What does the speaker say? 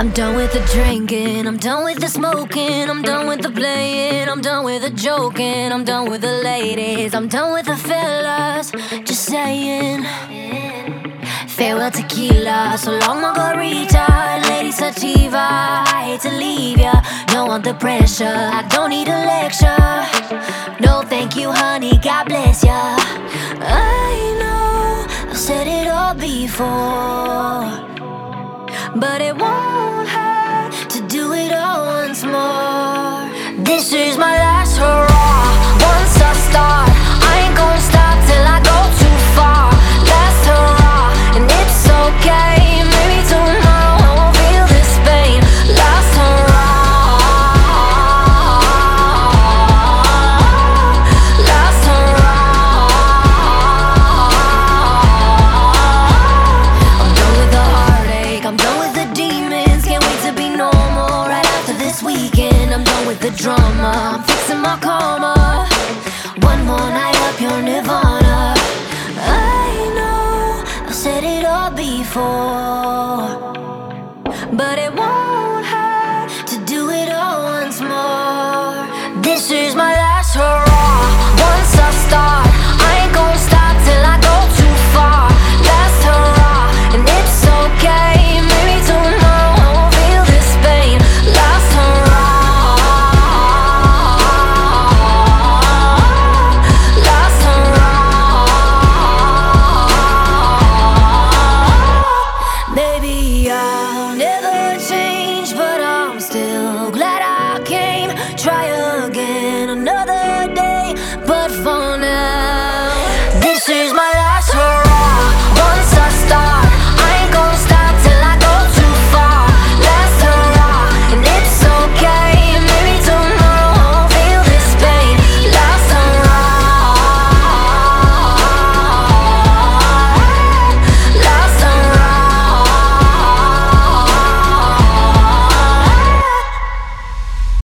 I'm done with the drinking, I'm done with the smoking, I'm done with the playing, I'm done with the joking, I'm done with the ladies, I'm done with the fellas, just saying. Farewell tequila, so long margarita, lady sativa. I hate to leave ya, don't want the pressure, I don't need a lecture. No thank you honey, God bless ya. I know I've said it all before, but it won't hurt to do it all once more. This is my last hurrah. Once I start, I ain't gonna stop till I go too far. Last hurrah, and it's okay. Maybe tomorrow I won't feel this pain. Last hurrah, last hurrah. I'm done with the heartache, I'm done with the demons. Can't wait to be normal right after this weekend. I'm done with the drama, I'm fixing my karma. One more night up your nirvana. I know I've said it all before, but it won't hurt to do it all once more. This is my